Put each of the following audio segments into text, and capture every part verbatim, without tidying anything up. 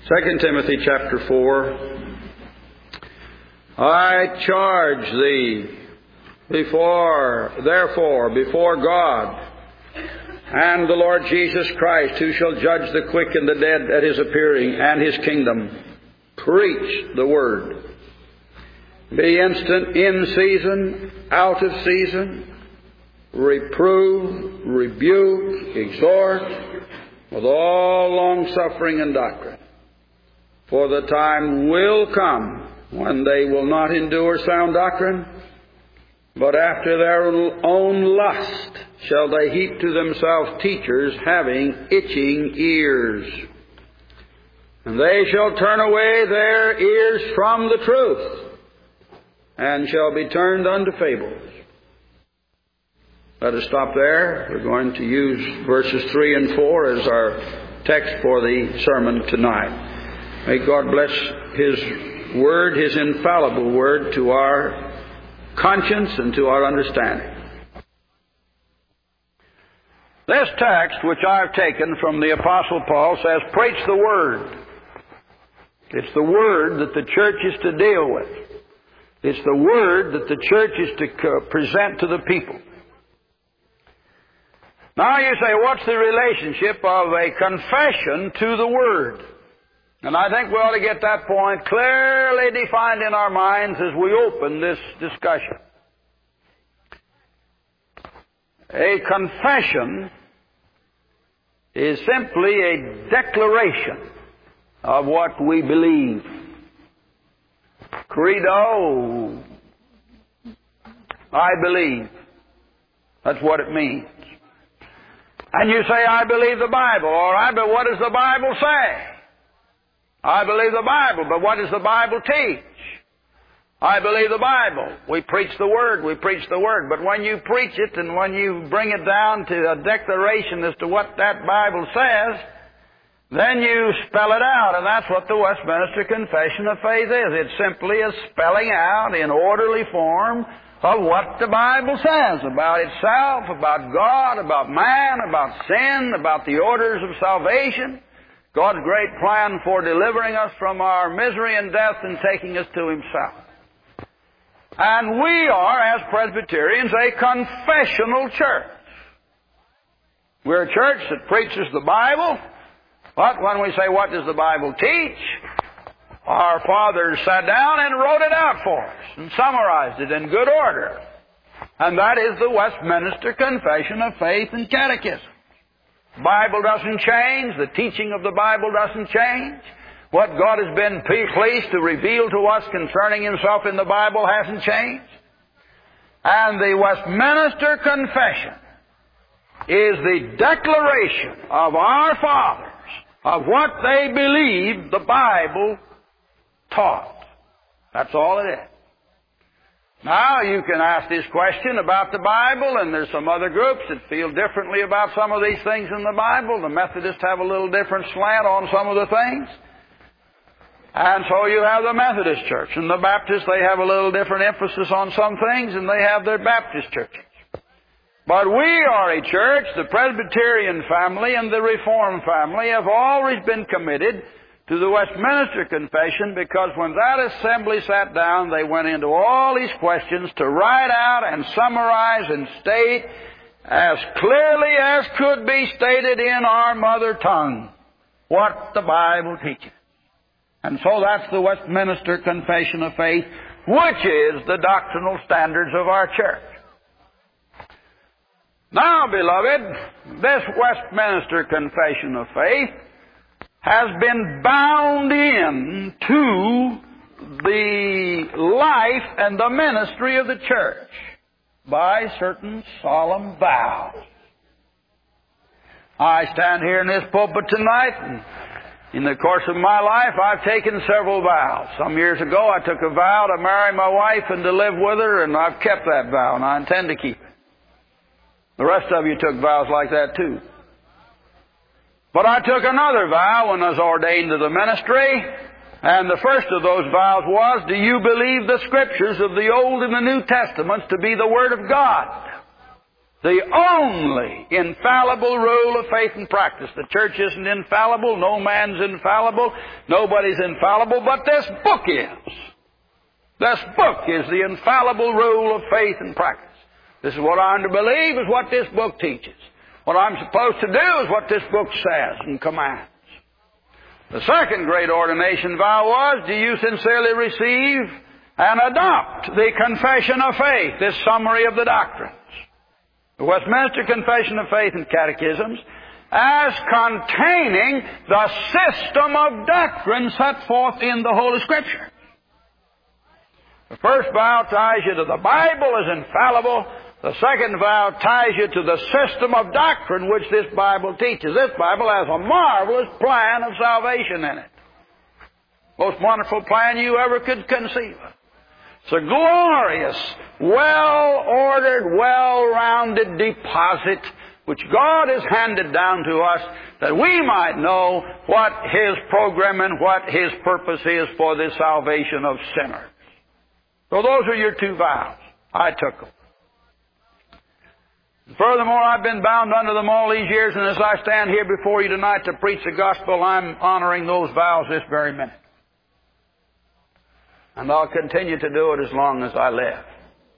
Second Timothy chapter four. I charge thee before, therefore, before God and the Lord Jesus Christ, who shall judge the quick and the dead at His appearing and His kingdom. Preach the word. Be instant in season, out of season. Reprove, rebuke, exhort with all long-suffering and doctrine. For the time will come when they will not endure sound doctrine, but after their own lust shall they heap to themselves teachers having itching ears. And they shall turn away their ears from the truth, and shall be turned unto fables. Let us stop there. We're going to use verses three and four as our text for the sermon tonight. May God bless His Word, His infallible Word, to our conscience and to our understanding. This text, which I've taken from the Apostle Paul, says, preach the Word. It's the Word that the church is to deal with. It's the Word that the church is to present to the people. Now you say, what's the relationship of a confession to the Word? And I think we ought to get that point clearly defined in our minds as we open this discussion. A confession is simply a declaration of what we believe. Credo, I believe. That's what it means. And you say, I believe the Bible. All right, but what does the Bible say? I believe the Bible, but what does the Bible teach? I believe the Bible. We preach the Word, we preach the Word. But when you preach it and when you bring it down to a declaration as to what that Bible says, then you spell it out. And that's what the Westminster Confession of Faith is. It's simply a spelling out in orderly form of what the Bible says about itself, about God, about man, about sin, about the orders of salvation, God's great plan for delivering us from our misery and death and taking us to Himself. And we are, as Presbyterians, a confessional church. We're a church that preaches the Bible, but when we say, what does the Bible teach? Our fathers sat down and wrote it out for us and summarized it in good order. And that is the Westminster Confession of Faith and Catechism. The Bible doesn't change. The teaching of the Bible doesn't change. What God has been pleased to reveal to us concerning Himself in the Bible hasn't changed. And the Westminster Confession is the declaration of our fathers of what they believed the Bible taught. That's all it is. Now, you can ask this question about the Bible, and there's some other groups that feel differently about some of these things in the Bible. The Methodists have a little different slant on some of the things. And so you have the Methodist Church. And the Baptists, they have a little different emphasis on some things, and they have their Baptist churches. But we are a church, the Presbyterian family and the Reformed family have always been committed to the Westminster Confession, because when that assembly sat down, they went into all these questions to write out and summarize and state as clearly as could be stated in our mother tongue what the Bible teaches. And so that's the Westminster Confession of Faith, which is the doctrinal standards of our church. Now, beloved, this Westminster Confession of Faith has been bound in to the life and the ministry of the church by certain solemn vows. I stand here in this pulpit tonight, and in the course of my life, I've taken several vows. Some years ago, I took a vow to marry my wife and to live with her, and I've kept that vow, and I intend to keep it. The rest of you took vows like that too. But I took another vow when I was ordained to the ministry, and the first of those vows was, do you believe the Scriptures of the Old and the New Testaments to be the Word of God? The only infallible rule of faith and practice. The church isn't infallible. No man's infallible. Nobody's infallible. But this book is. This book is the infallible rule of faith and practice. This is what I'm to believe, is what this book teaches. What I'm supposed to do is what this book says and commands. The second great ordination vow was, do you sincerely receive and adopt the confession of faith, this summary of the doctrines? The Westminster Confession of Faith and Catechisms, as containing the system of doctrine set forth in the Holy Scripture. The first vow ties you to the Bible as infallible. The second vow ties you to the system of doctrine which this Bible teaches. This Bible has a marvelous plan of salvation in it. Most wonderful plan you ever could conceive of. It's a glorious, well-ordered, well-rounded deposit which God has handed down to us that we might know what His program and what His purpose is for the salvation of sinners. So those are your two vows. I took them. Furthermore, I've been bound unto them all these years, and as I stand here before you tonight to preach the gospel, I'm honoring those vows this very minute. And I'll continue to do it as long as I live.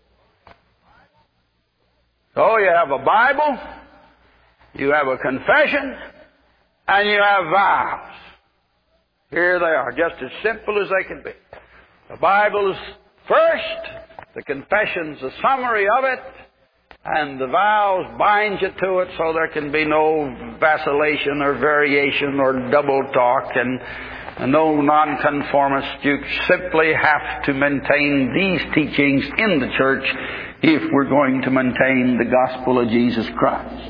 So you have a Bible, you have a confession, and you have vows. Here they are, just as simple as they can be. The Bible's first, the confession's a summary of it, and the vows bind you to it so there can be no vacillation or variation or double talk and, and no nonconformist. You simply have to maintain these teachings in the church if we're going to maintain the gospel of Jesus Christ.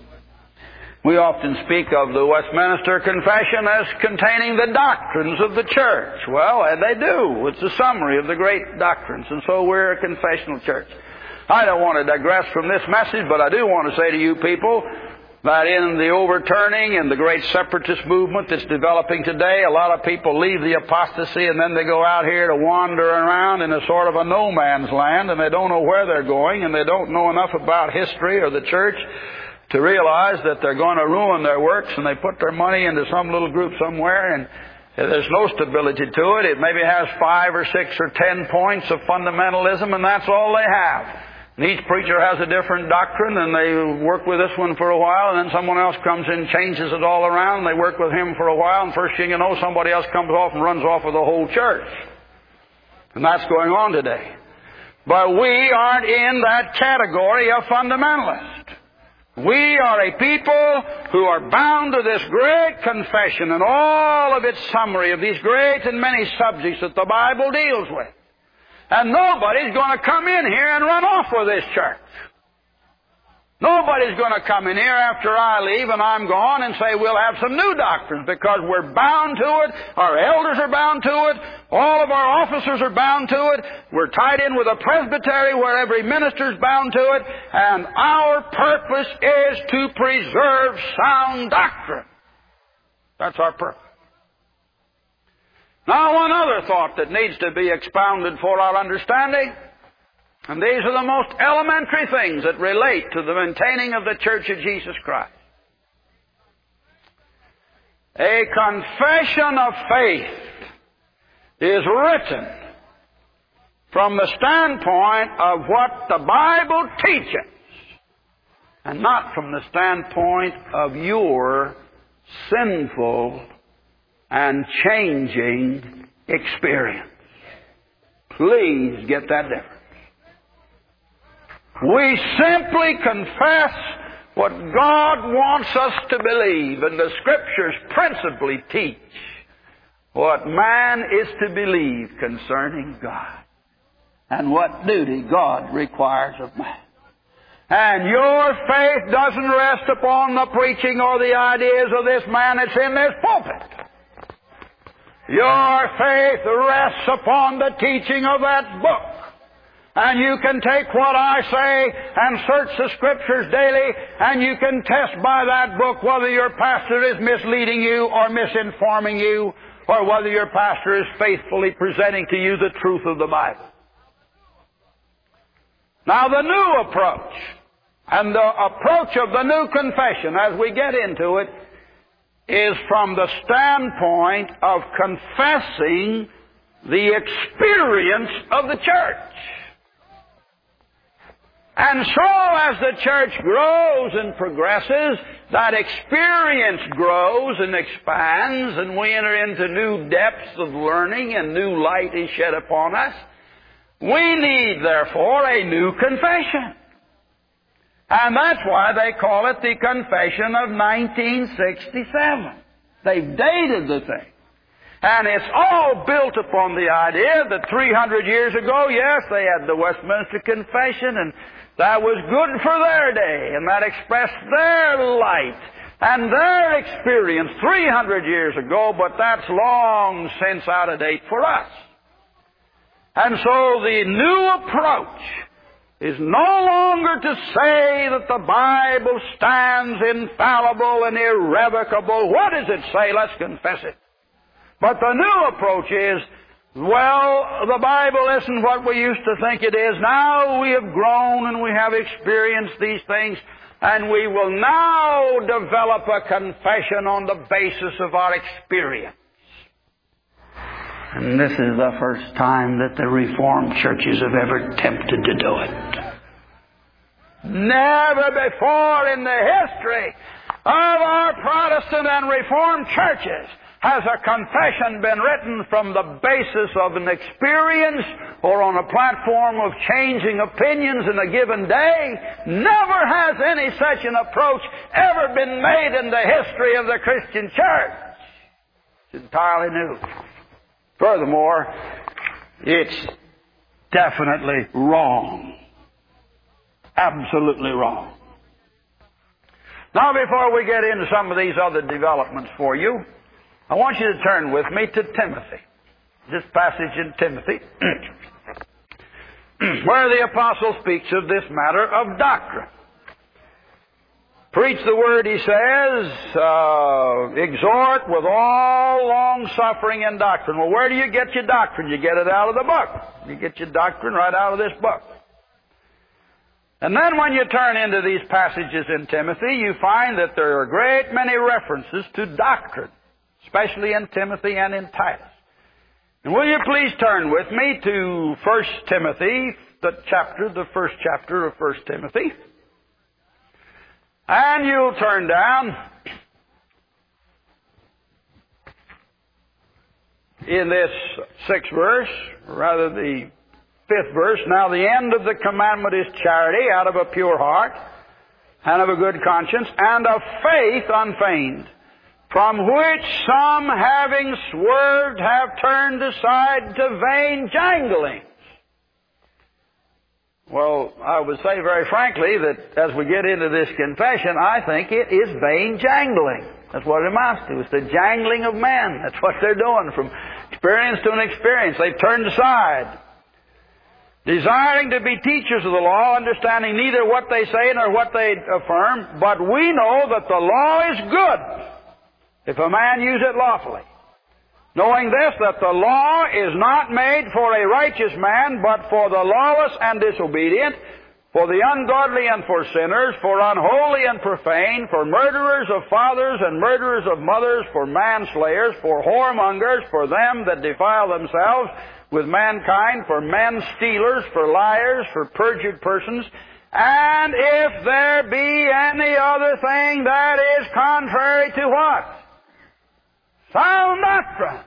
We often speak of the Westminster Confession as containing the doctrines of the church. Well, they do. It's a summary of the great doctrines, and so we're a confessional church. I don't want to digress from this message, but I do want to say to you people that in the overturning and the great separatist movement that's developing today, a lot of people leave the apostasy and then they go out here to wander around in a sort of a no man's land, and they don't know where they're going, and they don't know enough about history or the church to realize that they're going to ruin their works, and they put their money into some little group somewhere, and there's no stability to it. It maybe has five or six or ten points of fundamentalism, and that's all they have. And each preacher has a different doctrine, and they work with this one for a while, and then someone else comes in, changes it all around, and they work with him for a while, and first thing you know, somebody else comes off and runs off with the whole church. And that's going on today. But we aren't in that category of fundamentalist. We are a people who are bound to this great confession and all of its summary of these great and many subjects that the Bible deals with. And nobody's going to come in here and run off with this church. Nobody's going to come in here after I leave and I'm gone and say we'll have some new doctrines, because we're bound to it. Our elders are bound to it. All of our officers are bound to it. We're tied in with a presbytery where every minister's bound to it. And our purpose is to preserve sound doctrine. That's our purpose. Now, one other thought that needs to be expounded for our understanding, and these are the most elementary things that relate to the maintaining of the Church of Jesus Christ. A confession of faith is written from the standpoint of what the Bible teaches, and not from the standpoint of your sinful and changing experience. Please get that difference. We simply confess what God wants us to believe, and the Scriptures principally teach what man is to believe concerning God and what duty God requires of man. And your faith doesn't rest upon the preaching or the ideas of this man that's in this pulpit. Your faith rests upon the teaching of that book. And you can take what I say and search the Scriptures daily, and you can test by that book whether your pastor is misleading you or misinforming you, or whether your pastor is faithfully presenting to you the truth of the Bible. Now, the new approach And the approach of the new confession, as we get into it, is from the standpoint of confessing the experience of the church. And so as the church grows and progresses, that experience grows and expands, and we enter into new depths of learning and new light is shed upon us. We need, therefore, a new confession. And that's why they call it the Confession of nineteen sixty-seven. They've dated the thing. And it's all built upon the idea that three hundred years ago, yes, they had the Westminster Confession, and that was good for their day, and that expressed their light and their experience three hundred years ago, but that's long since out of date for us. And so the new approach is no longer to say that the Bible stands infallible and irrevocable. What does it say? Let's confess it. But the new approach is, well, the Bible isn't what we used to think it is. Now we have grown and we have experienced these things, and we will now develop a confession on the basis of our experience. And this is the first time that the Reformed churches have ever attempted to do it. Never before in the history of our Protestant and Reformed churches has a confession been written from the basis of an experience or on a platform of changing opinions in a given day. Never has any such an approach ever been made in the history of the Christian church. It's entirely new. Furthermore, it's definitely wrong. Absolutely wrong. Now, before we get into some of these other developments for you, I want you to turn with me to Timothy. This passage in Timothy, where the apostle speaks of this matter of doctrine. Preach the word, he says, uh, exhort with all long-suffering and doctrine. Well, where do you get your doctrine? You get it out of the book. You get your doctrine right out of this book. And then when you turn into these passages in Timothy, you find that there are a great many references to doctrine, especially in Timothy and in Titus. And will you please turn with me to First Timothy, the chapter, the first chapter of First Timothy. And you'll turn down in this sixth verse, or rather the fifth verse. Now the end of the commandment is charity out of a pure heart, and of a good conscience, and of faith unfeigned, from which some, having swerved, have turned aside to vain janglings. Well, I would say very frankly that as we get into this confession, I think it is vain jangling. That's what it amounts to. It's the jangling of men. That's what they're doing from experience to an experience. They've turned aside. Desiring to be teachers of the law, understanding neither what they say nor what they affirm, but we know that the law is good if a man use it lawfully. Knowing this, that the law is not made for a righteous man, but for the lawless and disobedient, for the ungodly and for sinners, for unholy and profane, for murderers of fathers and murderers of mothers, for manslayers, for whoremongers, for them that defile themselves with mankind, for men stealers, for liars, for perjured persons, and if there be any other thing that is contrary to what? Sound doctrine.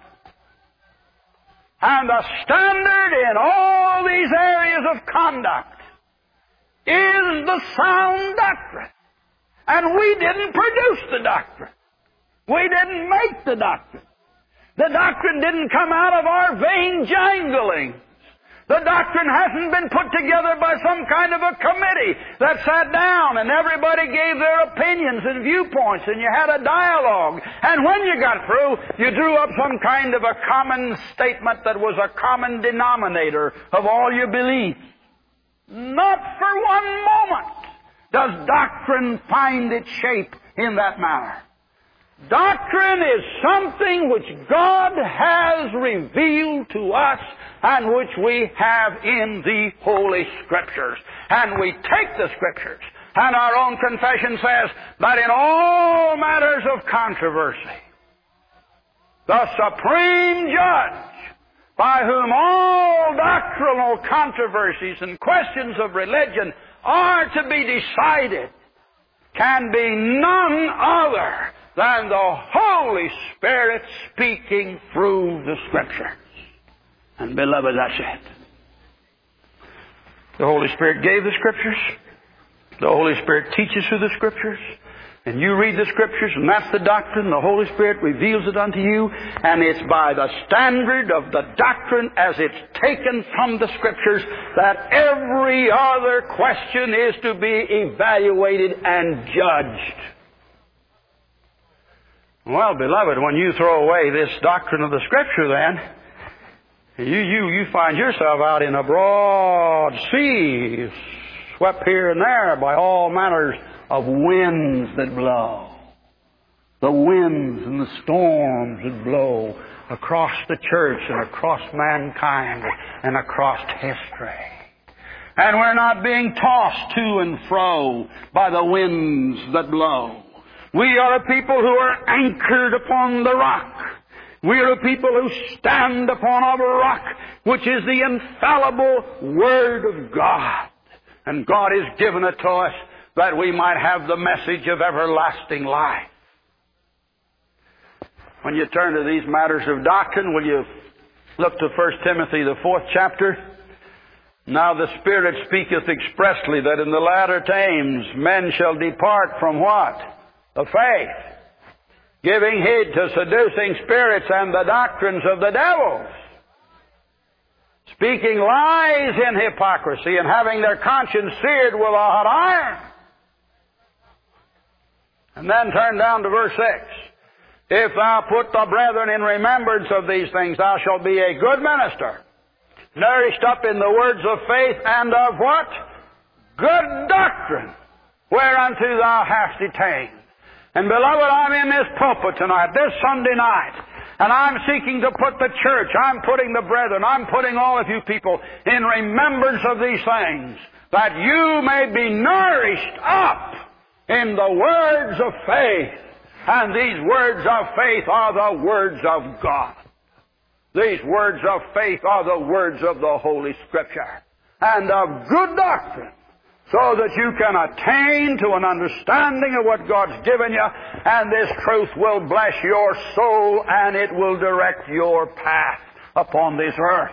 And the standard in all these areas of conduct is the sound doctrine. And we didn't produce the doctrine. We didn't make the doctrine. The doctrine didn't come out of our vain janglings. The doctrine hasn't been put together by some kind of a committee that sat down and everybody gave their opinions and viewpoints and you had a dialogue. And when you got through, you drew up some kind of a common statement that was a common denominator of all your beliefs. Not for one moment does doctrine find its shape in that manner. Doctrine is something which God has revealed to us and which we have in the Holy Scriptures. And we take the Scriptures And our own confession says that in all matters of controversy, the supreme judge, by whom all doctrinal controversies and questions of religion are to be decided, can be none other than the Holy Spirit speaking through the Scriptures. And beloved, that's it. The Holy Spirit gave the Scriptures. The Holy Spirit teaches through the Scriptures. And you read the Scriptures, and that's the doctrine. The Holy Spirit reveals it unto you, and it's by the standard of the doctrine as it's taken from the Scriptures that every other question is to be evaluated and judged. Well, beloved, when you throw away this doctrine of the Scripture, then, you, you, you find yourself out in a broad sea, swept here and there by all manners of winds that blow. The winds and the storms that blow across the church and across mankind and across history. And we're not being tossed to and fro by the winds that blow. We are a people who are anchored upon the rock. We are a people who stand upon a rock, which is the infallible Word of God. And God has given it to us that we might have the message of everlasting life. When you turn to these matters of doctrine, will you look to First Timothy, the fourth chapter? Now the Spirit speaketh expressly that in the latter times men shall depart from what? The faith, giving heed to seducing spirits and the doctrines of the devils, speaking lies in hypocrisy and having their conscience seared with a hot iron. And then turn down to verse six. If thou put the brethren in remembrance of these things, thou shalt be a good minister, nourished up in the words of faith and of what? Good doctrine, whereunto thou hast attained. And beloved, I'm in this pulpit tonight, this Sunday night, and I'm seeking to put the church, I'm putting the brethren, I'm putting all of you people in remembrance of these things, that you may be nourished up in the words of faith. And these words of faith are the words of God. These words of faith are the words of the Holy Scripture and of good doctrine, so that you can attain to an understanding of what God's given you, and this truth will bless your soul and it will direct your path upon this earth.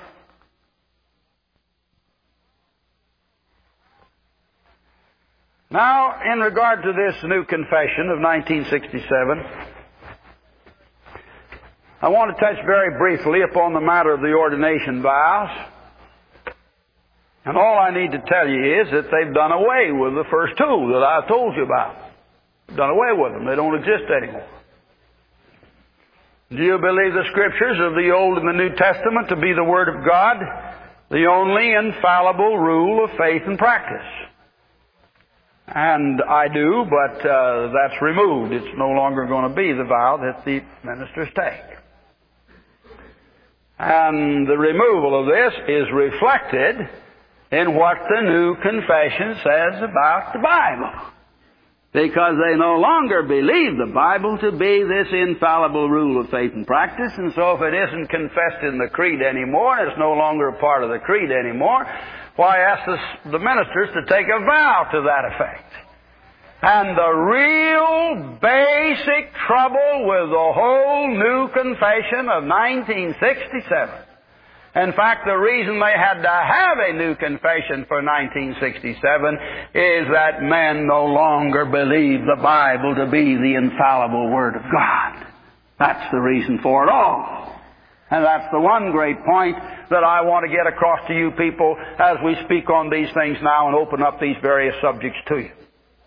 Now, in regard to this new confession of nineteen sixty-seven, I want to touch very briefly upon the matter of the ordination vows. And all I need to tell you is that they've done away with the first two that I've told you about. They've done away with them. They don't exist anymore. Do you believe the Scriptures of the Old and the New Testament to be the Word of God, the only infallible rule of faith and practice? And I do, but uh, that's removed. It's no longer going to be the vow that the ministers take. And the removal of this is reflected in what the new confession says about the Bible. Because they no longer believe the Bible to be this infallible rule of faith and practice, and so if it isn't confessed in the creed anymore, it's no longer a part of the creed anymore, why ask the, the ministers to take a vow to that effect. And the real basic trouble with the whole new confession of nineteen sixty-seven, in fact, the reason they had to have a new confession for nineteen sixty-seven is that men no longer believe the Bible to be the infallible Word of God. That's the reason for it all. And that's the one great point that I want to get across to you people as we speak on these things now and open up these various subjects to you.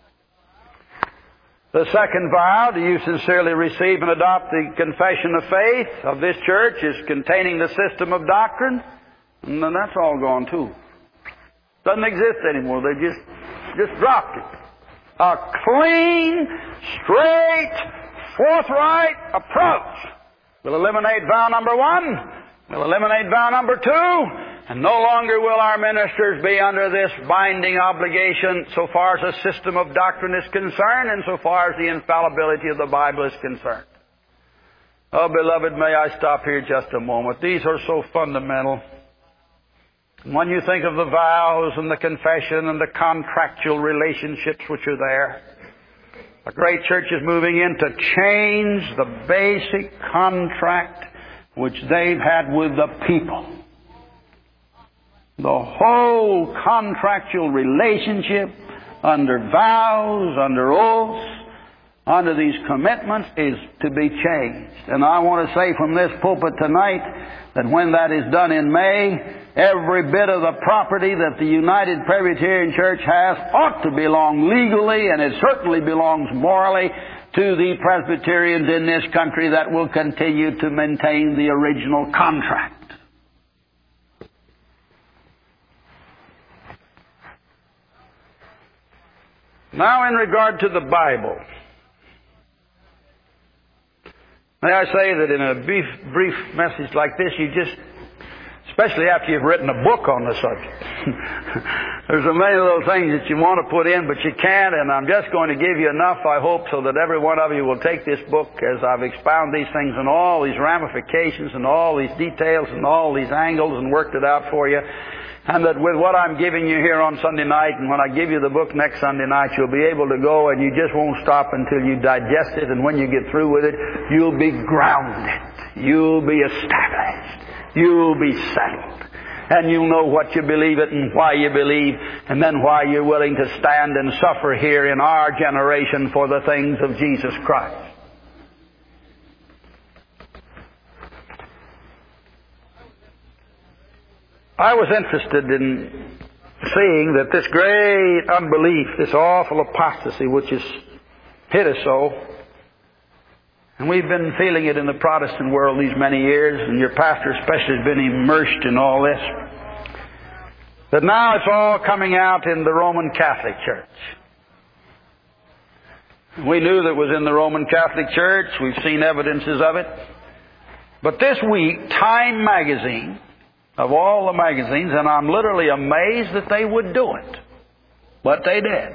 The second vow, do you sincerely receive and adopt the confession of faith of this church, is containing the system of doctrine? And then that's all gone too. Doesn't exist anymore. They just, just dropped it. A clean, straight, forthright approach. We'll eliminate vow number one. We'll eliminate vow number two. And no longer will our ministers be under this binding obligation so far as the system of doctrine is concerned and so far as the infallibility of the Bible is concerned. Oh, beloved, may I stop here just a moment. These are so fundamental. When you think of the vows and the confession and the contractual relationships which are there, a great church is moving in to change the basic contract which they've had with the people. The whole contractual relationship under vows, under oaths, under these commitments is to be changed. And I want to say from this pulpit tonight that when that is done in May, every bit of the property that the United Presbyterian Church has ought to belong legally, and it certainly belongs morally, to the Presbyterians in this country that will continue to maintain the original contract. Now, in regard to the Bible, may I say that in a brief, brief message like this, you just, especially after you've written a book on the subject, there's so many little things that you want to put in, but you can't, and I'm just going to give you enough, I hope, so that every one of you will take this book as I've expounded these things and all these ramifications and all these details and all these angles and worked it out for you. And that with what I'm giving you here on Sunday night, and when I give you the book next Sunday night, you'll be able to go and you just won't stop until you digest it. And when you get through with it, you'll be grounded. You'll be established. You'll be settled. And you'll know what you believe it and why you believe, and then why you're willing to stand and suffer here in our generation for the things of Jesus Christ. I was interested in seeing that this great unbelief, this awful apostasy which has hit us so, and we've been feeling it in the Protestant world these many years, and your pastor especially has been immersed in all this, that now it's all coming out in the Roman Catholic Church. We knew that it was in the Roman Catholic Church. We've seen evidences of it. But this week, Time magazine, of all the magazines, and I'm literally amazed that they would do it, but they did,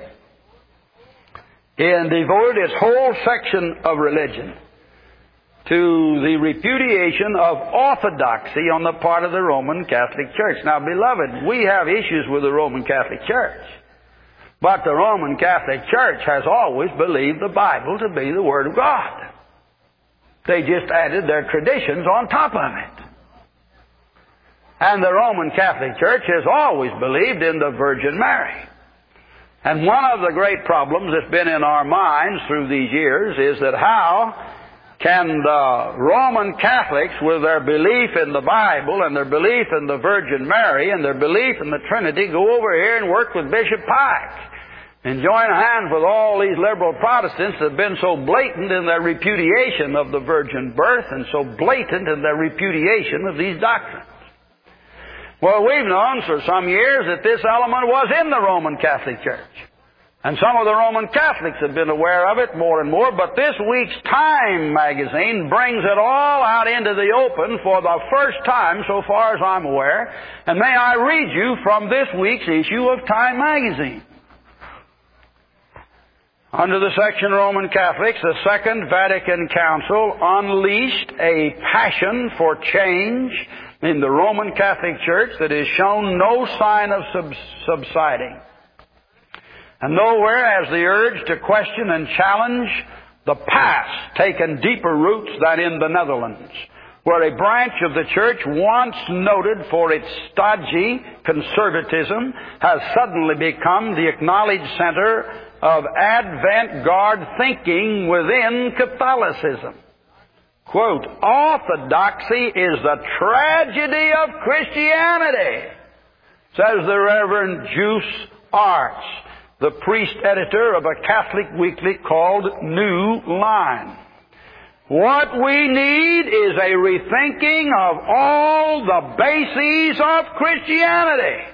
and devoted its whole section of religion to the repudiation of orthodoxy on the part of the Roman Catholic Church. Now, beloved, we have issues with the Roman Catholic Church, but the Roman Catholic Church has always believed the Bible to be the Word of God. They just added their traditions on top of it. And the Roman Catholic Church has always believed in the Virgin Mary. And one of the great problems that's been in our minds through these years is that how can the Roman Catholics, with their belief in the Bible and their belief in the Virgin Mary and their belief in the Trinity, go over here and work with Bishop Pike and join hands with all these liberal Protestants that have been so blatant in their repudiation of the virgin birth and so blatant in their repudiation of these doctrines? Well, we've known for some years that this element was in the Roman Catholic Church. And some of the Roman Catholics have been aware of it more and more, but this week's Time magazine brings it all out into the open for the first time, so far as I'm aware. And may I read you from this week's issue of Time magazine. Under the section Roman Catholics, the Second Vatican Council unleashed a passion for change in the Roman Catholic Church that has shown no sign of sub- subsiding. And nowhere has the urge to question and challenge the past taken deeper roots than in the Netherlands, where a branch of the Church once noted for its stodgy conservatism has suddenly become the acknowledged center of avant-garde thinking within Catholicism. Quote, orthodoxy is the tragedy of Christianity, says the Reverend Juice Arts, the priest editor of a Catholic weekly called New Line. What we need is a rethinking of all the bases of Christianity.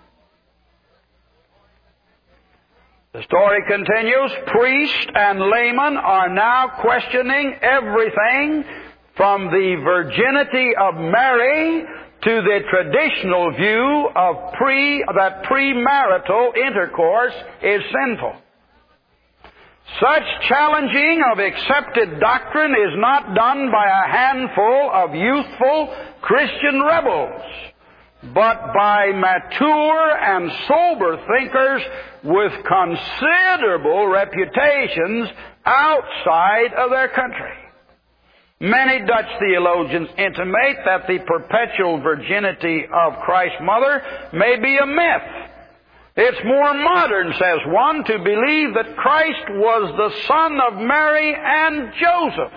The story continues. Priests and laymen are now questioning everything from the virginity of Mary to to the traditional view of pre, that premarital intercourse is sinful. Such challenging of accepted doctrine is not done by a handful of youthful Christian rebels, but by mature and sober thinkers with considerable reputations outside of their country. Many Dutch theologians intimate that the perpetual virginity of Christ's mother may be a myth. It's more modern, says one, to believe that Christ was the son of Mary and Joseph.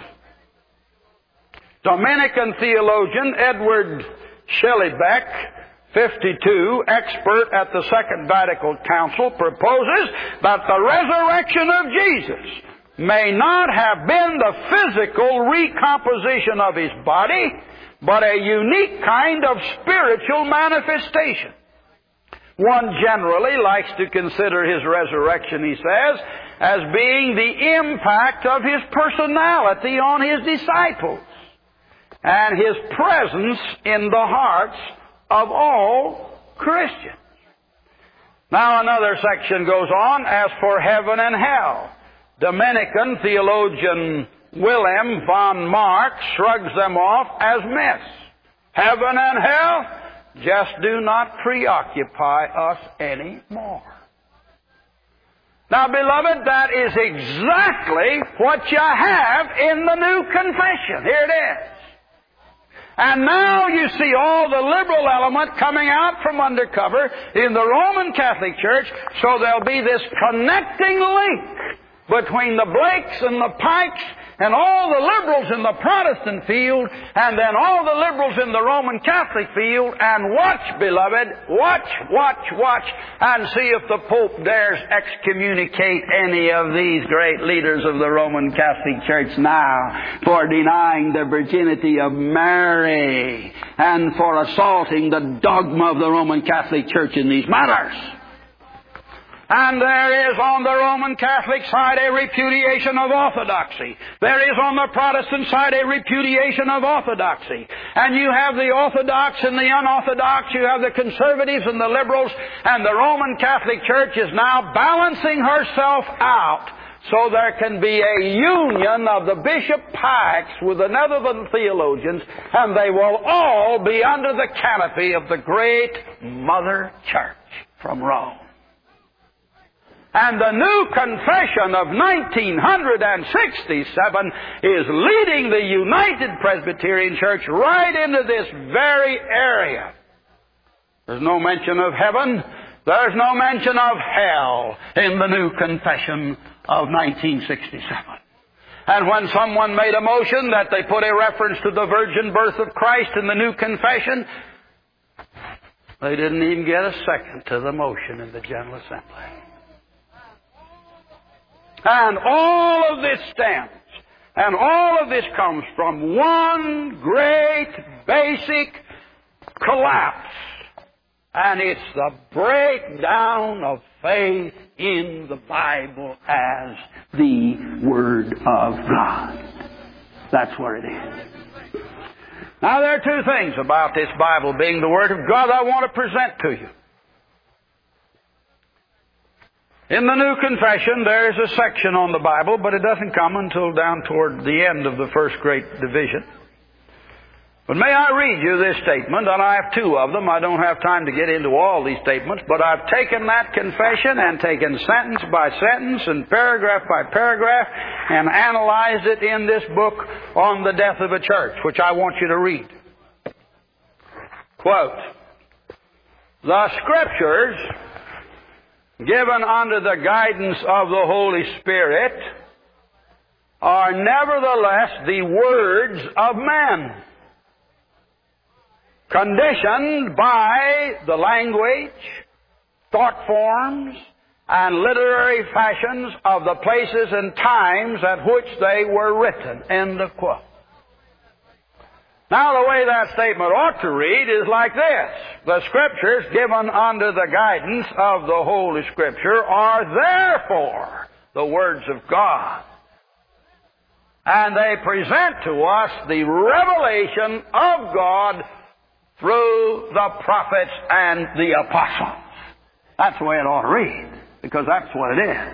Dominican theologian Edward Schellebeck, fifty-two, expert at the Second Vatican Council, proposes that the resurrection of Jesus may not have been the physical recomposition of His body, but a unique kind of spiritual manifestation. One generally likes to consider His resurrection, he says, as being the impact of His personality on His disciples and His presence in the hearts of all Christians. Now another section goes on, as for heaven and hell. Dominican theologian Willem von Mark shrugs them off as myths. Heaven and hell just do not preoccupy us anymore. Now, beloved, that is exactly what you have in the New Confession. Here it is. And now you see all the liberal element coming out from undercover in the Roman Catholic Church, so there'll be this connecting link between the Blakes and the Pikes and all the liberals in the Protestant field and then all the liberals in the Roman Catholic field. And watch, beloved, watch, watch, watch, and see if the Pope dares excommunicate any of these great leaders of the Roman Catholic Church now for denying the virginity of Mary and for assaulting the dogma of the Roman Catholic Church in these matters. And there is on the Roman Catholic side a repudiation of orthodoxy. There is on the Protestant side a repudiation of orthodoxy. And you have the orthodox and the unorthodox. You have the conservatives and the liberals. And the Roman Catholic Church is now balancing herself out so there can be a union of the Bishop Pikes with the Netherland theologians, and they will all be under the canopy of the great Mother Church from Rome. And the new confession of nineteen sixty-seven is leading the United Presbyterian Church right into this very area. There's no mention of heaven. There's no mention of hell in the new confession of nineteen sixty-seven. And when someone made a motion that they put a reference to the virgin birth of Christ in the new confession, they didn't even get a second to the motion in the General Assembly. And all of this stems, and all of this comes from one great basic collapse. And it's the breakdown of faith in the Bible as the Word of God. That's what it is. Now there are two things about this Bible being the Word of God I want to present to you. In the New Confession, there is a section on the Bible, but it doesn't come until down toward the end of the first great division. But may I read you this statement, and I have two of them. I don't have time to get into all these statements, but I've taken that confession and taken sentence by sentence and paragraph by paragraph and analyzed it in this book on the death of a church, which I want you to read. Quote, "The Scriptures, given under the guidance of the Holy Spirit, are nevertheless the words of men, conditioned by the language, thought forms, and literary fashions of the places and times at which they were written." End of quote. Now, the way that statement ought to read is like this. The Scriptures, given under the guidance of the Holy Scripture, are therefore the words of God. And they present to us the revelation of God through the prophets and the apostles. That's the way it ought to read, because that's what it is.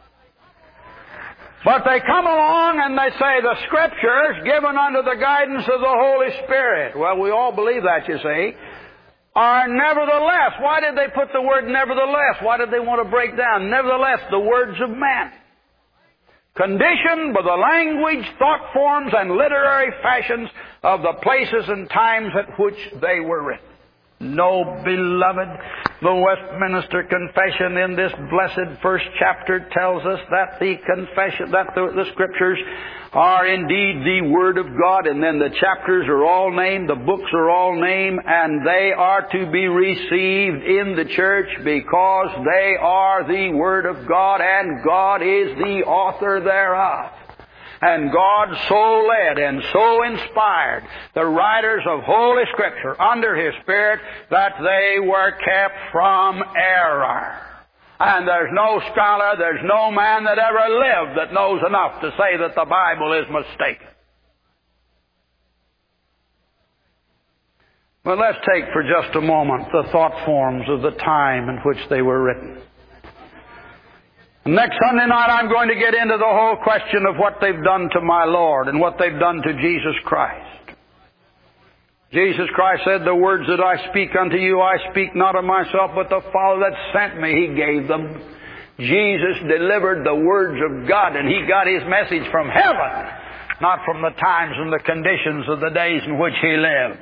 But they come along and they say the Scriptures given under the guidance of the Holy Spirit. Well, we all believe that, you see. Are nevertheless. Why did they put the word nevertheless? Why did they want to break down? Nevertheless, the words of men. Conditioned by the language, thought forms, and literary fashions of the places and times at which they were written. No, beloved, the Westminster Confession in this blessed first chapter tells us that the confession, that the, the Scriptures are indeed the Word of God, and then the chapters are all named, the books are all named, and they are to be received in the church because they are the Word of God, and God is the author thereof. And God so led and so inspired the writers of Holy Scripture under His Spirit that they were kept from error. And there's no scholar, there's no man that ever lived that knows enough to say that the Bible is mistaken. But let's take for just a moment the thought forms of the time in which they were written. Next Sunday night I'm going to get into the whole question of what they've done to my Lord and what they've done to Jesus Christ. Jesus Christ said, the words that I speak unto you, I speak not of myself, but the Father that sent me, He gave them. Jesus delivered the words of God, and He got His message from heaven, not from the times and the conditions of the days in which He lived.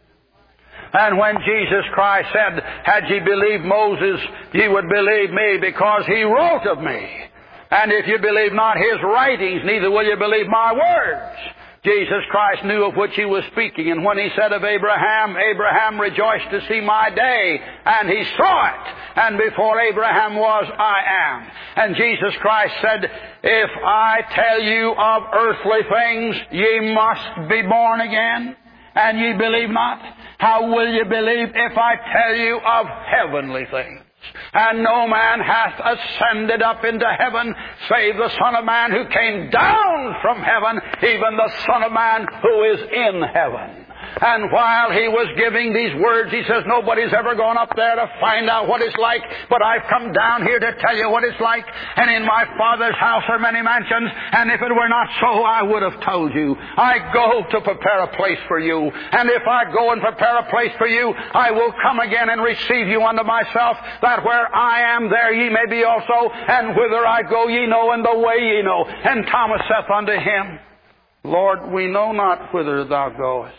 And when Jesus Christ said, had ye believed Moses, ye would believe me, because he wrote of me. And if you believe not his writings, neither will you believe my words. Jesus Christ knew of which He was speaking. And when He said of Abraham, Abraham rejoiced to see my day, and he saw it. And before Abraham was, I am. And Jesus Christ said, if I tell you of earthly things, ye must be born again, and ye believe not. How will you believe if I tell you of heavenly things? And no man hath ascended up into heaven, save the Son of Man who came down from heaven, even the Son of Man who is in heaven. And while He was giving these words, He says, nobody's ever gone up there to find out what it's like, but I've come down here to tell you what it's like. And in my Father's house are many mansions, and if it were not so, I would have told you. I go to prepare a place for you. And if I go and prepare a place for you, I will come again and receive you unto myself, that where I am, there ye may be also. And whither I go, ye know, and the way ye know. And Thomas saith unto Him, Lord, we know not whither Thou goest,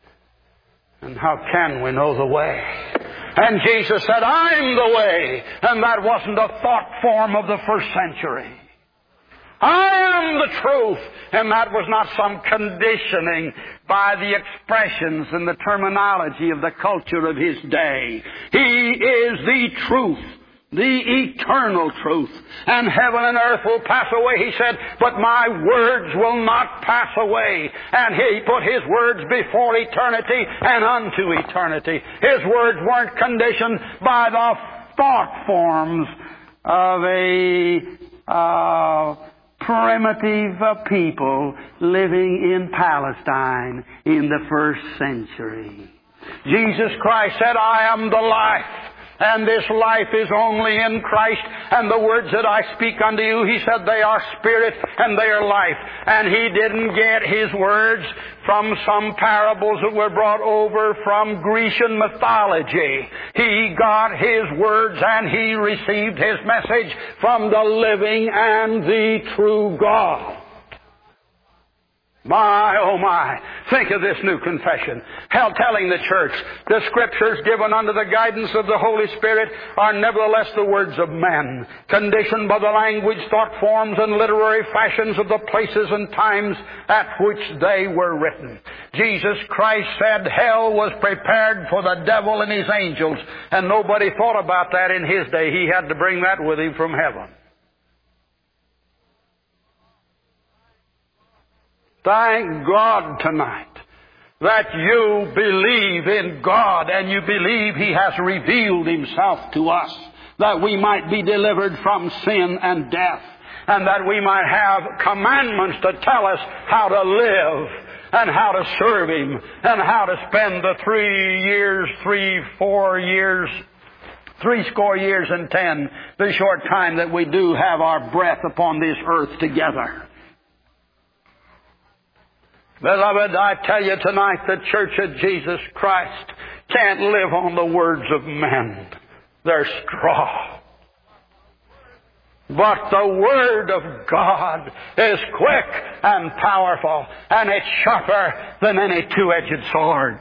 and how can we know the way? And Jesus said, I'm the way. And that wasn't a thought form of the first century. I am the truth. And that was not some conditioning by the expressions and the terminology of the culture of His day. He is the truth, the eternal truth. And heaven and earth will pass away, He said, but my words will not pass away. And He put His words before eternity and unto eternity. His words weren't conditioned by the thought forms of a uh, primitive uh, people living in Palestine in the first century. Jesus Christ said, I am the life. And this life is only in Christ. And the words that I speak unto you, He said, they are spirit and they are life. And He didn't get His words from some parables that were brought over from Grecian mythology. He got His words and He received His message from the living and the true God. My, oh my, think of this new confession. Hell telling the church, the Scriptures given under the guidance of the Holy Spirit are nevertheless the words of men, conditioned by the language, thought forms, and literary fashions of the places and times at which they were written. Jesus Christ said hell was prepared for the devil and his angels, and nobody thought about that in His day. He had to bring that with Him from heaven. Thank God tonight that you believe in God and you believe He has revealed Himself to us, that we might be delivered from sin and death, and that we might have commandments to tell us how to live. and how to serve Him and how to spend the three years, three, four years, three score years and ten, the short time that we do have our breath upon this earth together. Beloved, I tell you tonight, the Church of Jesus Christ can't live on the words of men. They're straw. But the Word of God is quick and powerful, and it's sharper than any two-edged sword.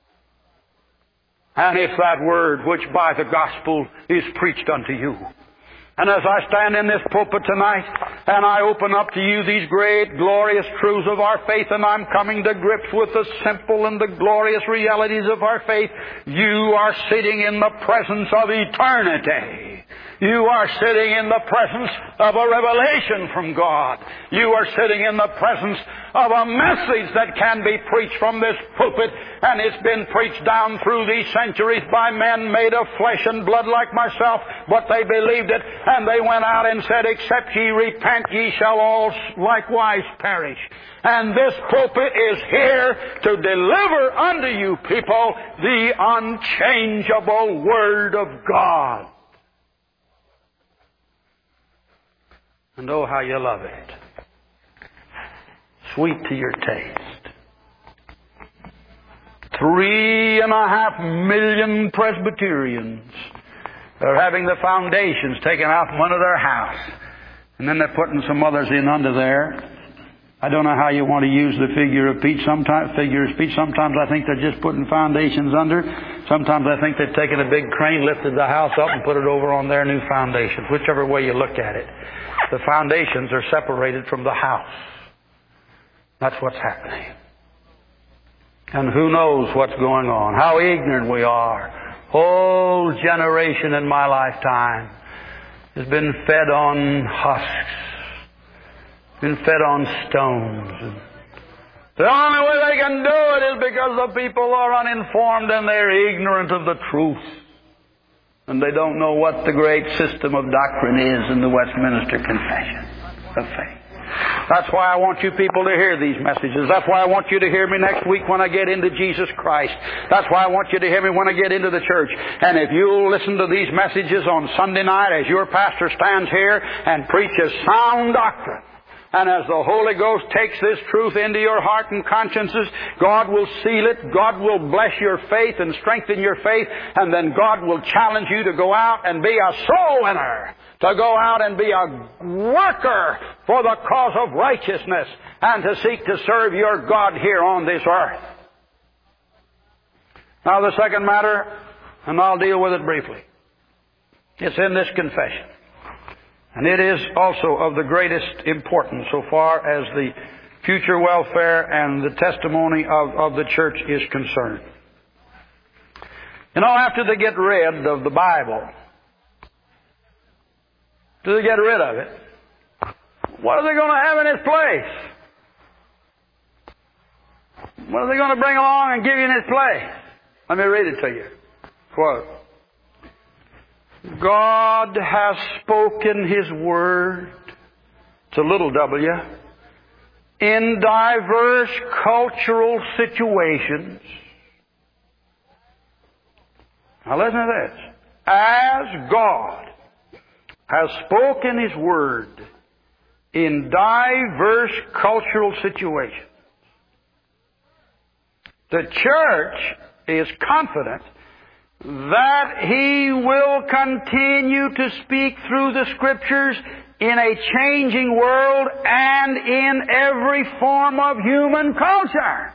And it's that Word which by the gospel is preached unto you. And as I stand in this pulpit tonight, and I open up to you these great, glorious truths of our faith, and I'm coming to grips with the simple and the glorious realities of our faith, you are sitting in the presence of eternity. You are sitting in the presence of a revelation from God. You are sitting in the presence of a message that can be preached from this pulpit, and it's been preached down through these centuries by men made of flesh and blood like myself, but they believed it, and they went out and said, except ye repent, ye shall all likewise perish. And this pulpit is here to deliver unto you people the unchangeable Word of God. And oh, how you love it. Sweet to your taste. Three and a half million Presbyterians are having the foundations taken out from under their house. And then they're putting some others in under there. I don't know how you want to use the figure of speech. Sometimes, figure of speech. Sometimes I think they're just putting foundations under. Sometimes I think they've taken a big crane, lifted the house up, and put it over on their new foundations. Whichever way you look at it. The foundations are separated from the house. That's what's happening. And who knows what's going on. How ignorant we are. Whole generation in my lifetime has been fed on husks. Been fed on stones. The only way they can do it is because the people are uninformed and they're ignorant of the truth. And they don't know what the great system of doctrine is in the Westminster Confession of Faith. That's why I want you people to hear these messages. That's why I want you to hear me next week when I get into Jesus Christ. That's why I want you to hear me when I get into the church. And if you'll listen to these messages on Sunday night as your pastor stands here and preaches sound doctrine, and as the Holy Ghost takes this truth into your heart and consciences, God will seal it, God will bless your faith and strengthen your faith, and then God will challenge you to go out and be a soul winner, to go out and be a worker for the cause of righteousness, and to seek to serve your God here on this earth. Now the second matter, and I'll deal with it briefly. It's in this confession. And it is also of the greatest importance so far as the future welfare and the testimony of, of the church is concerned. You know, after they get rid of the Bible, do they get rid of it? What are they going to have in its place? What are they going to bring along and give you in its place? Let me read it to you. Quote. God has spoken His Word, it's a little w, in diverse cultural situations. Now listen to this. As God has spoken His Word in diverse cultural situations, the church is confident that He will continue to speak through the Scriptures in a changing world and in every form of human culture.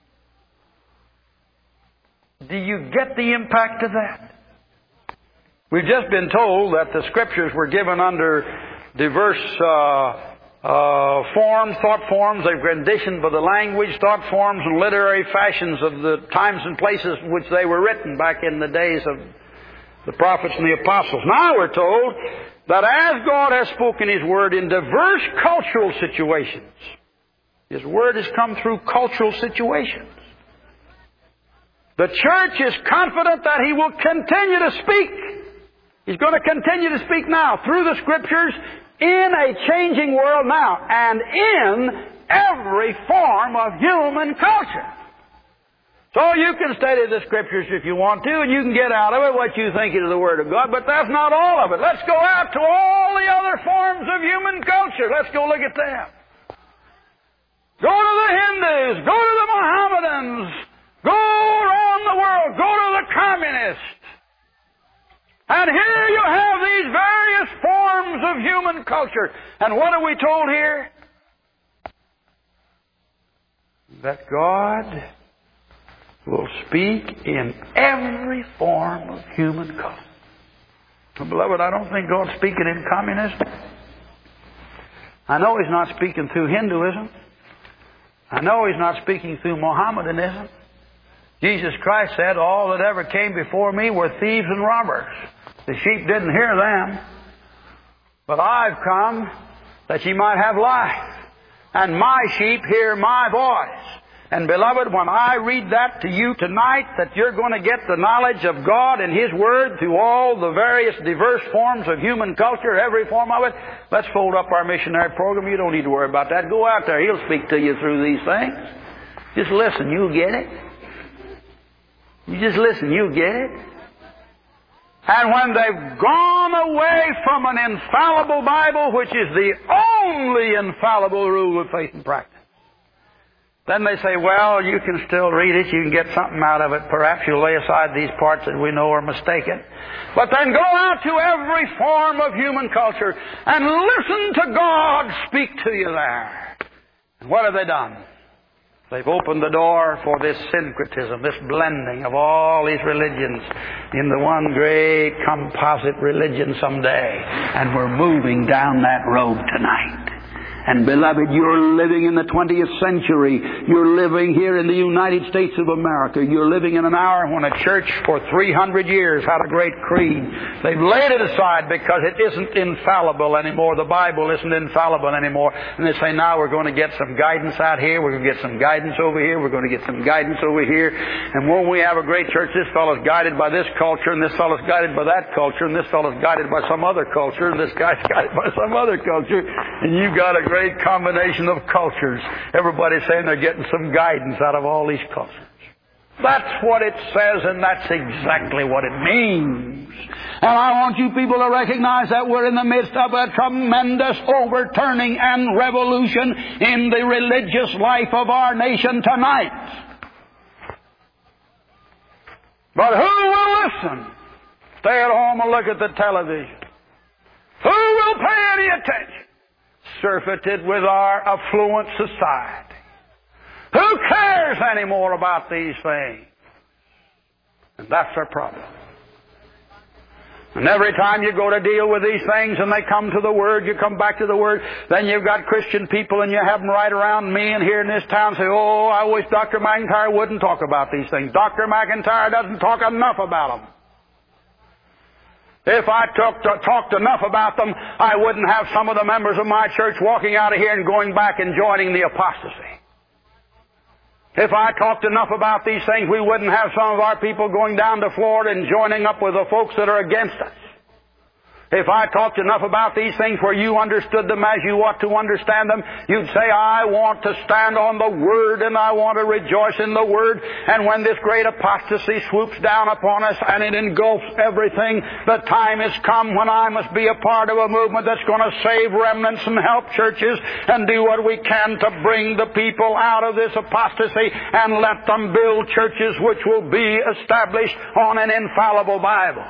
Do you get the impact of that? We've just been told that the Scriptures were given under diverse uh, uh, forms, thought forms. They've been conditioned by the language, thought forms, and literary fashions of the times and places in which they were written back in the days of the prophets and the apostles. Now we're told that as God has spoken His Word in diverse cultural situations, His Word has come through cultural situations. The church is confident that He will continue to speak. He's going to continue to speak now through the Scriptures in a changing world now and in every form of human culture. So you can study the Scriptures if you want to, and you can get out of it what you think is the Word of God, but that's not all of it. Let's go out to all the other forms of human culture. Let's go look at them. Go to the Hindus. Go to the Mohammedans. Go around the world. Go to the communists. And here you have these various forms of human culture. And what are we told here? That God will speak in every form of human culture. So, beloved, I don't think God's speaking in communism. I know He's not speaking through Hinduism. I know He's not speaking through Mohammedanism. Jesus Christ said, all that ever came before me were thieves and robbers. The sheep didn't hear them. But I've come that ye might have life. And my sheep hear my voice. And beloved, when I read that to you tonight, that you're going to get the knowledge of God and His Word through all the various diverse forms of human culture, every form of it, let's fold up our missionary program. You don't need to worry about that. Go out there. He'll speak to you through these things. Just listen. You'll get it. You just listen. You'll get it. And when they've gone away from an infallible Bible, which is the only infallible rule of faith and practice, then they say, well, you can still read it. You can get something out of it. Perhaps you'll lay aside these parts that we know are mistaken. But then go out to every form of human culture and listen to God speak to you there. And what have they done? They've opened the door for this syncretism, this blending of all these religions into one great composite religion someday. And we're moving down that road tonight. And beloved, you're living in the twentieth century. You're living here in the United States of America. You're living in an hour when a church for three hundred years had a great creed. They've laid it aside because it isn't infallible anymore. The Bible isn't infallible anymore. And they say, now we're going to get some guidance out here. We're going to get some guidance over here. We're going to get some guidance over here. And when we have a great church, this fellow's guided by this culture, and this fellow's guided by that culture, and this fellow's guided by some other culture, and this guy's guided by some other culture. And you've got a great combination of cultures. Everybody's saying they're getting some guidance out of all these cultures. That's what it says, and that's exactly what it means. And I want you people to recognize that we're in the midst of a tremendous overturning and revolution in the religious life of our nation tonight. But who will listen? Stay at home and look at the television. Who will pay any attention? Surfeited with our affluent society. Who cares anymore about these things? And that's our problem. And every time you go to deal with these things and they come to the Word, you come back to the Word, then you've got Christian people and you have them right around me and here in this town say, oh, I wish Doctor McIntyre wouldn't talk about these things. Doctor McIntyre doesn't talk enough about them. If I talked, talked enough about them, I wouldn't have some of the members of my church walking out of here and going back and joining the apostasy. If I talked enough about these things, we wouldn't have some of our people going down to Florida and joining up with the folks that are against us. If I talked enough about these things where you understood them as you ought to understand them, you'd say, I want to stand on the Word and I want to rejoice in the Word. And when this great apostasy swoops down upon us and it engulfs everything, the time has come when I must be a part of a movement that's going to save remnants and help churches and do what we can to bring the people out of this apostasy and let them build churches which will be established on an infallible Bible.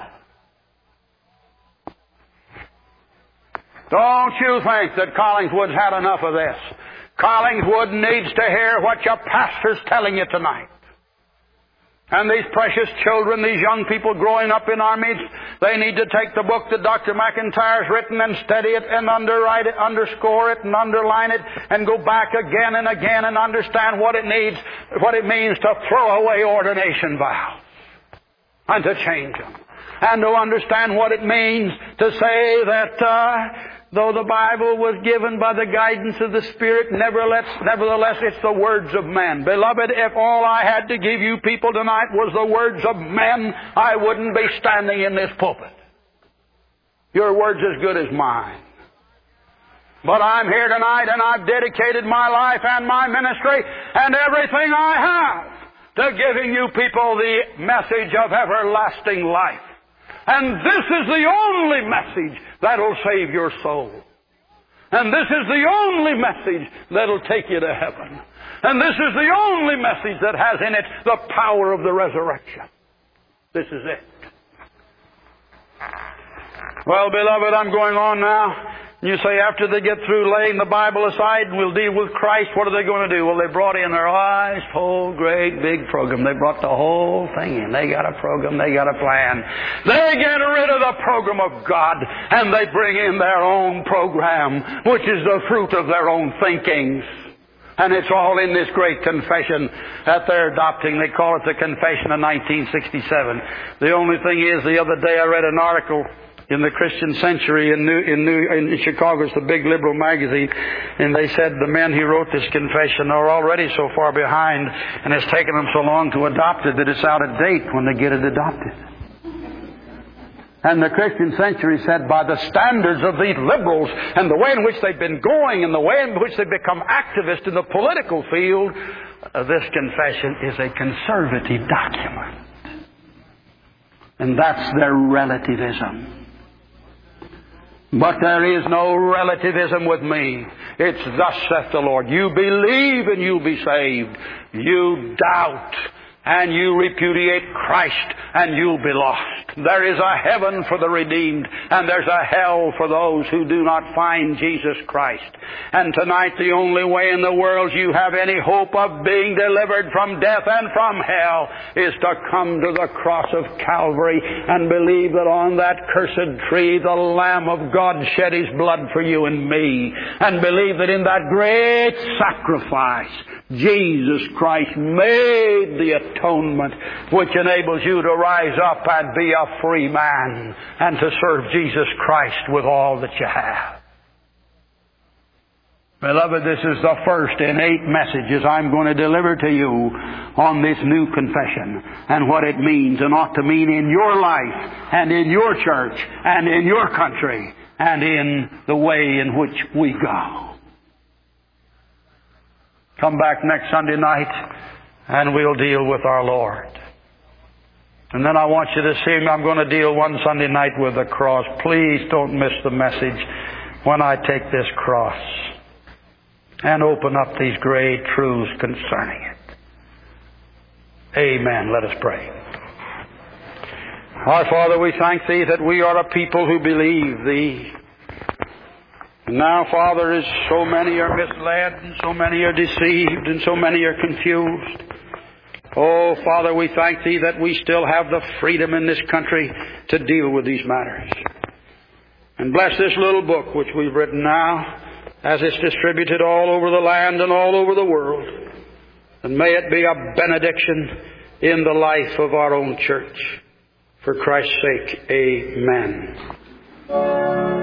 Don't you think that Collingswood's had enough of this? Collingswood needs to hear what your pastor's telling you tonight. And these precious children, these young people growing up in our midst, they need to take the book that Doctor McIntyre's written and study it and underwrite it, underscore it and underline it and go back again and again and understand what it needs, what it means to throw away ordination vows and to change them. And to understand what it means to say that uh, though the Bible was given by the guidance of the Spirit, nevertheless, nevertheless, it's the words of men. Beloved, if all I had to give you people tonight was the words of men, I wouldn't be standing in this pulpit. Your word's as good as mine. But I'm here tonight and I've dedicated my life and my ministry and everything I have to giving you people the message of everlasting life. And this is the only message that'll save your soul. And this is the only message that'll take you to heaven. And this is the only message that has in it the power of the resurrection. This is it. Well, beloved, I'm going on now. You say after they get through laying the Bible aside and we'll deal with Christ, what are they going to do? Well, they brought in their eyes, whole great big program. They brought the whole thing in. They got a program. They got a plan. They get rid of the program of God and they bring in their own program, which is the fruit of their own thinkings. And it's all in this great confession that they're adopting. They call it the Confession of nineteen sixty-seven. The only thing is, the other day I read an article in the Christian Century in New, in, New, in Chicago. It's the big liberal magazine. And they said the men who wrote this confession are already so far behind, and it's taken them so long to adopt it that it's out of date when they get it adopted. And the Christian Century said, by the standards of these liberals and the way in which they've been going and the way in which they've become activists in the political field, uh, this confession is a conservative document. And that's their relativism. But there is no relativism with me. It's thus saith the Lord. You believe and you'll be saved. You doubt and you repudiate Christ and you'll be lost. There is a heaven for the redeemed and there's a hell for those who do not find Jesus Christ. And tonight the only way in the world you have any hope of being delivered from death and from hell is to come to the cross of Calvary and believe that on that cursed tree the Lamb of God shed His blood for you and me, and believe that in that great sacrifice Jesus Christ made the atonement which enables you to rise up and be a free man and to serve Jesus Christ with all that you have. Beloved, this is the first in eight messages I'm going to deliver to you on this new confession and what it means and ought to mean in your life and in your church and in your country and in the way in which we go. Come back next Sunday night and we'll deal with our Lord. And then I want you to see me. I'm going to deal one Sunday night with the cross. Please don't miss the message when I take this cross and open up these great truths concerning it. Amen. Let us pray. Our Father, we thank Thee that we are a people who believe Thee. And now, Father, as so many are misled and so many are deceived and so many are confused, oh, Father, we thank Thee that we still have the freedom in this country to deal with these matters. And bless this little book which we've written now as it's distributed all over the land and all over the world. And may it be a benediction in the life of our own church. For Christ's sake, amen.